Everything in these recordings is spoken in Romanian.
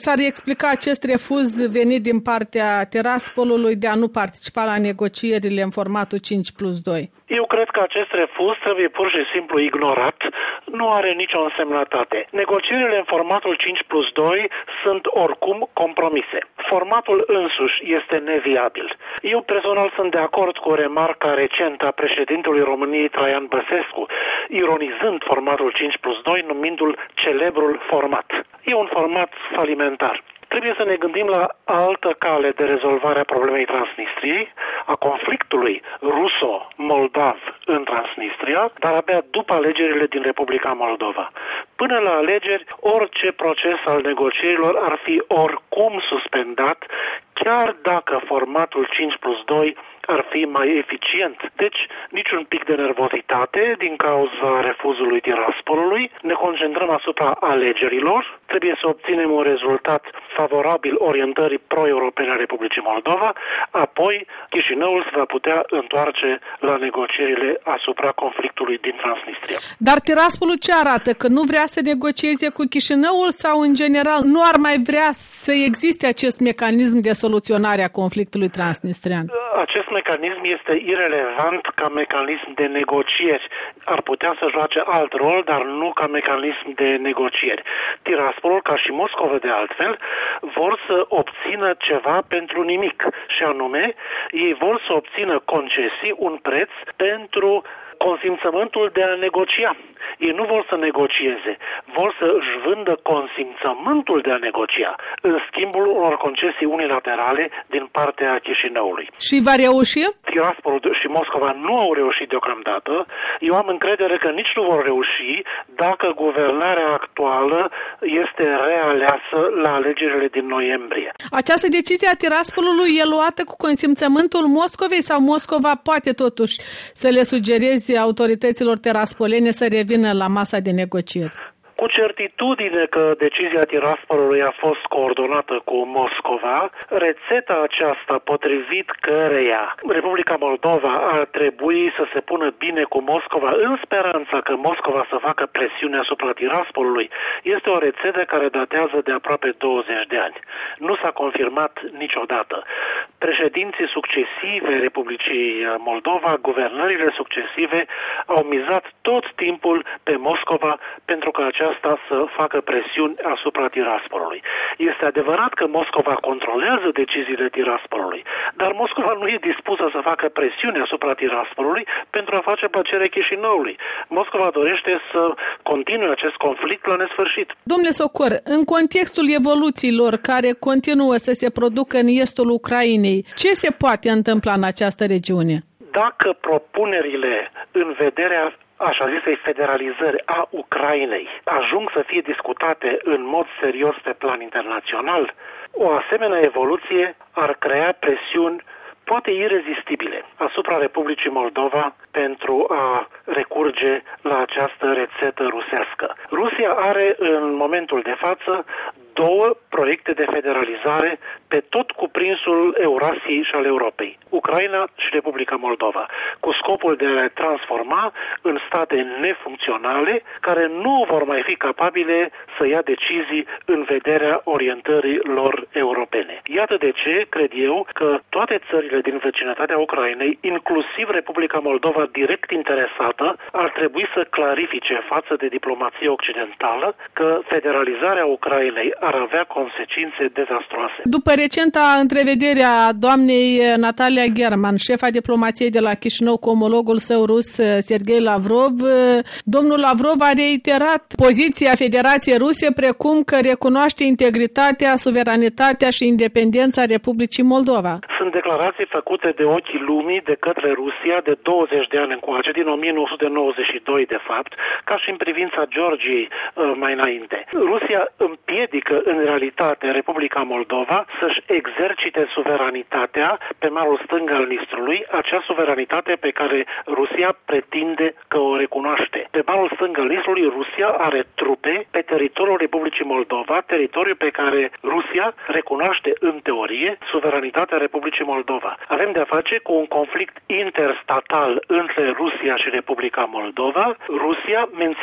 s-ar explica acest refuz venit din partea Tiraspolului de a nu participa la negocierile în formatul 5+2? Eu cred că acest refuz trebuie pur și simplu ignorat, nu are nicio însemnătate. Negocierile în formatul 5+2 sunt oricum compromise. Formatul însuși este neviabil. Eu personal sunt de acord cu remarca recentă a președintelui României Traian Băsescu, ironizând formatul 5+2, numindu-l celebrul format. E un format falimentar. Trebuie să ne gândim la altă cale de rezolvare a problemei Transnistriei, a conflictului ruso-moldav în Transnistria, dar abia după alegerile din Republica Moldova. Până la alegeri, orice proces al negocierilor ar fi oricum suspendat, chiar dacă formatul 5+2 ar fi mai eficient. Deci, niciun pic de nervozitate din cauza refuzului Tiraspolului. Ne concentrăm asupra alegerilor. Trebuie să obținem un rezultat favorabil orientării pro-europene a Republicii Moldova. Apoi, Chișinăul se va putea întoarce la negocierile asupra conflictului din Transnistria. Dar Tiraspolul ce arată? Că nu vrea să negocieze cu Chișinăul sau, în general, nu ar mai vrea să existe acest mecanism de soluționare a conflictului transnistrian? Acest mecanism este irelevant ca mecanism de negocieri. Ar putea să joace alt rol, dar nu ca mecanism de negocieri. Tiraspolul, ca și Moscova de altfel, vor să obțină ceva pentru nimic. Și anume, ei vor să obțină concesii, un preț pentru consimțământul de a negocia. Ei nu vor să negocieze, vor să își vândă consimțământul de a negocia în schimbul unor concesii unilaterale din partea Chișinăului. Și va reuși? Tiraspolul și Moscova nu au reușit deocamdată. Eu am încredere că nici nu vor reuși dacă guvernarea actuală este realeasă la alegerile din noiembrie. Această decizie a Tiraspolului e luată cu consimțământul Moscovei sau Moscova poate totuși să le sugereze autorităților tiraspolene să revină la masa de negocieri? Cu certitudine că decizia Tiraspolului a fost coordonată cu Moscova, rețeta aceasta potrivit căreia Republica Moldova ar trebui să se pună bine cu Moscova în speranța că Moscova să facă presiune asupra Tiraspolului, este o rețetă care datează de aproape 20 de ani. Nu s-a confirmat niciodată. Președinții succesive Republicii Moldova, guvernările succesive, au mizat tot timpul pe Moscova pentru că aceasta să facă presiuni asupra Tiraspolului. Este adevărat că Moscova controlează deciziile Tiraspolului, dar Moscova nu e dispusă să facă presiune asupra Tiraspolului pentru a face plăcere Chișinăului. Moscova dorește să continue acest conflict la nesfârșit. Domnule Socor, în contextul evoluțiilor care continuă să se producă în estul Ucrainei, ce se poate întâmpla în această regiune? Dacă propunerile în vederea așa zisei federalizări a Ucrainei ajung să fie discutate în mod serios pe plan internațional, o asemenea evoluție ar crea presiuni poate irezistibile asupra Republicii Moldova pentru a recurge la această rețetă rusească. Rusia are în momentul de față două proiecte de federalizare pe tot cuprinsul Eurasiei și al Europei, Ucraina și Republica Moldova, cu scopul de a le transforma în state nefuncționale care nu vor mai fi capabile să ia decizii în vederea orientării lor europene. Iată de ce cred eu că toate țările din vecinătatea Ucrainei, inclusiv Republica Moldova direct interesată, ar trebui să clarifice față de diplomația occidentală că federalizarea Ucrainei ar avea consecințe dezastroase. După recenta întrevedere a doamnei Natalia German, șefa diplomației de la Chișinău, cu omologul său rus Sergei Lavrov, domnul Lavrov a reiterat poziția Federației Ruse precum că recunoaște integritatea, suveranitatea și independența Republicii Moldova. Sunt declarații făcute de ochii lumii de către Rusia de 20 de ani încoace, din 1992 de fapt, ca și în privința Georgiei mai înainte. Rusia împiedică în realitate Republica Moldova să-și exercite suveranitatea pe malul stâng al Nistrului, acea suveranitate pe care Rusia pretinde că o recunoaște. Pe malul stâng al Nistrului, Rusia are trupe pe teritoriul Republicii Moldova, teritoriul pe care Rusia recunoaște în teorie suveranitatea Republicii Moldova. Avem de-a face cu un conflict interstatal între Rusia și Republica Moldova, Rusia menținând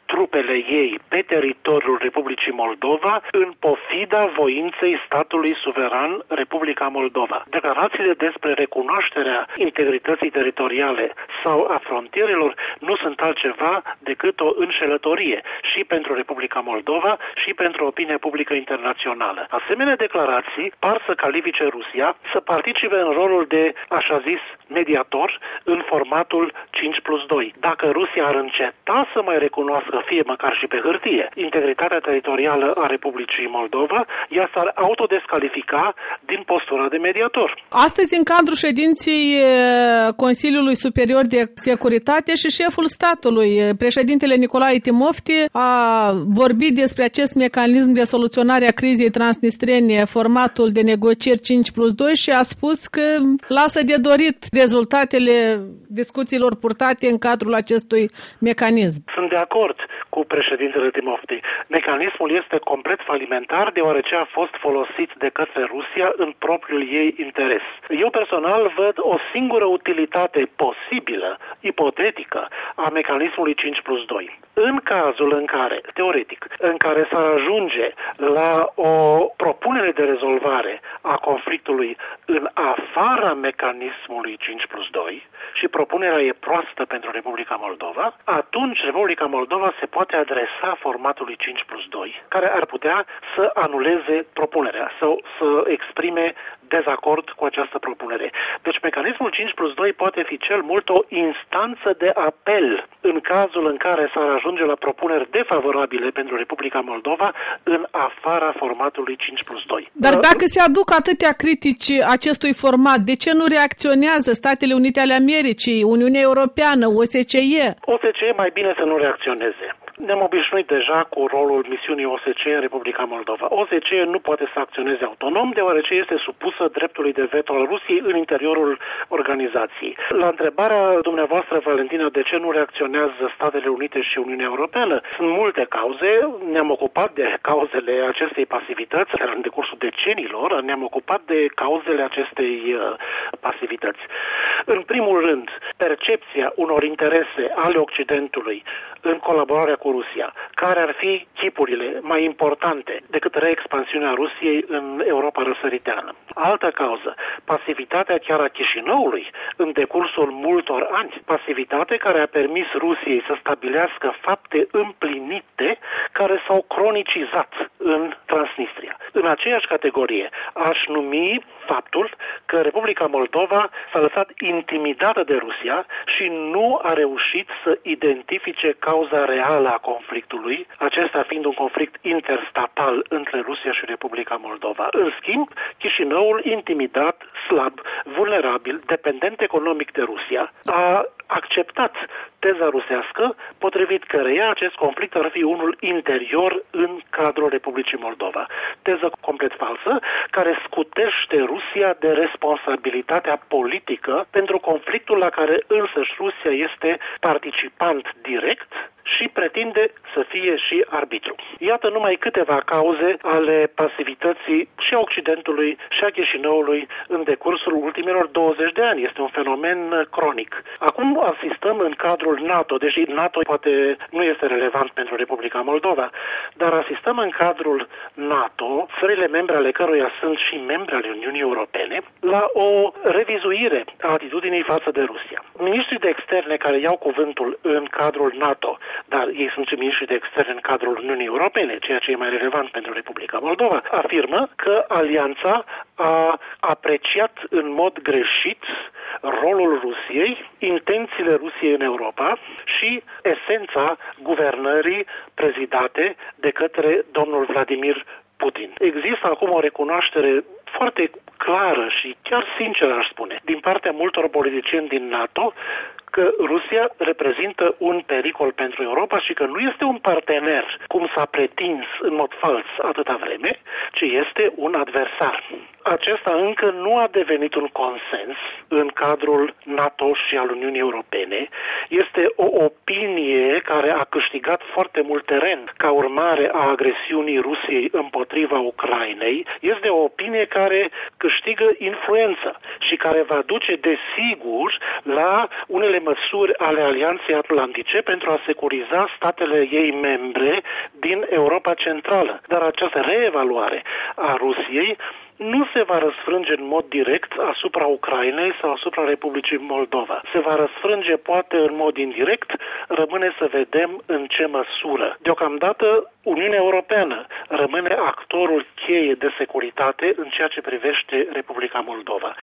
trupele ei pe teritoriul Republicii Moldova în pofida voinței statului suveran Republica Moldova. Declarațiile despre recunoașterea integrității teritoriale sau a frontierelor nu sunt altceva decât o înșelătorie și pentru Republica Moldova și pentru opinia publică internațională. Asemenea declarații par să califice Rusia să participe în rolul de, așa zis, mediator în formatul 5+2. Dacă Rusia ar înceta să mai recunoască, fie măcar și pe hârtie, integritatea teritorială a Republicii Moldova, ea s-ar autodescalifica din postura de mediator. Astăzi, în cadrul ședinței Consiliului Superior de Securitate și șeful statului, președintele Nicolae Timofti, a vorbit despre acest mecanism de soluționare a crizei transnistrene, formatul de negocieri 5+2 și a spus că lasă de dorit rezultatele discuțiilor purtate în cadrul acestui mecanism. Sunt de acord cu președintele Timofti. Mecanismul este complet falimentar deoarece a fost folosit de către Rusia în propriul ei interes. Eu personal văd o singură utilitate posibilă, ipotetică, a mecanismului 5+2. În cazul în care, teoretic, în care s-ar ajunge la o propunere de rezolvare a conflictului în afara mecanismului 5+2 și propunerea e proastă pentru Republica Moldova, atunci Republica Moldova se poate adresa formatului 5+2, care ar putea să anuleze propunerea sau să exprime dezacord cu această propunere. Deci mecanismul 5+2 poate fi cel mult o instanță de apel în cazul în care s-ar ajunge la propuneri defavorabile pentru Republica Moldova în afara formatului 5+2. Dar dacă se aduc atâtea critici acestui format, de ce nu reacționează Statele Unite ale Americii, Uniunea Europeană, OSCE? OSCE mai bine să nu reacționeze. Ne-am obișnuit deja cu rolul misiunii OSCE în Republica Moldova. OSCE nu poate să acționeze autonom, deoarece este supusă dreptului de veto al Rusiei în interiorul organizației. La întrebarea dumneavoastră, Valentina, de ce nu reacționează Statele Unite și Uniunea Europeană, sunt multe cauze. Ne-am ocupat de cauzele acestei pasivități, chiar în decursul decenilor, ne-am ocupat de cauzele acestei pasivități. În primul rând, percepția unor interese ale Occidentului în colaborarea cu Rusia, care ar fi chipurile mai importante decât reexpansiunea Rusiei în Europa răsăriteană. Altă cauză, pasivitatea chiar a Chișinăului în decursul multor ani, pasivitate care a permis Rusiei să stabilească fapte împlinite care s-au cronicizat în Transnistria. În aceeași categorie aș numi faptul că Republica Moldova s-a lăsat intimidată de Rusia și nu a reușit să identifice cauza reală a conflictului, acesta fiind un conflict interstatal între Rusia și Republica Moldova. În schimb, Chișinăul, intimidat, slab, vulnerabil, dependent economic de Rusia, a acceptat teza rusească, potrivit căreia acest conflict ar fi unul interior în cadrul Republicii Moldova. Teză complet falsă, care scutește Rusia de responsabilitatea politică pentru conflictul la care însăși Rusia este participant direct și pretinde să fie și arbitru. Iată numai câteva cauze ale pasivității și a Occidentului și a Chișinăului în decursul ultimilor 20 de ani. Este un fenomen cronic. Acum asistăm în cadrul NATO, deși NATO poate nu este relevant pentru Republica Moldova, dar asistăm în cadrul NATO, țările membre ale căruia sunt și membre ale Uniunii Europene, la o revizuire a atitudinii față de Rusia. Ministrii de externe care iau cuvântul în cadrul NATO, dar ei sunt și miniștri de externe în cadrul Uniunii Europene, ceea ce e mai relevant pentru Republica Moldova, afirmă că alianța a apreciat în mod greșit rolul Rusiei, intențiile Rusiei în Europa și esența guvernării prezidate de către domnul Vladimir Putin. Există acum o recunoaștere foarte clară și chiar sinceră, aș spune, din partea multor politicieni din NATO, că Rusia reprezintă un pericol pentru Europa și că nu este un partener, cum s-a pretins în mod fals atâta vreme, ci este un adversar. Acesta încă nu a devenit un consens în cadrul NATO și al Uniunii Europene. Este o opinie care a câștigat foarte mult teren ca urmare a agresiunii Rusiei împotriva Ucrainei. Este o opinie care câștigă influență și care va duce desigur la unele măsuri ale Alianței Atlantice pentru a securiza statele ei membre din Europa Centrală. Dar această reevaluare a Rusiei nu se va răsfrânge în mod direct asupra Ucrainei sau asupra Republicii Moldova. Se va răsfrânge poate în mod indirect, rămâne să vedem în ce măsură. Deocamdată, Uniunea Europeană rămâne actorul cheie de securitate în ceea ce privește Republica Moldova.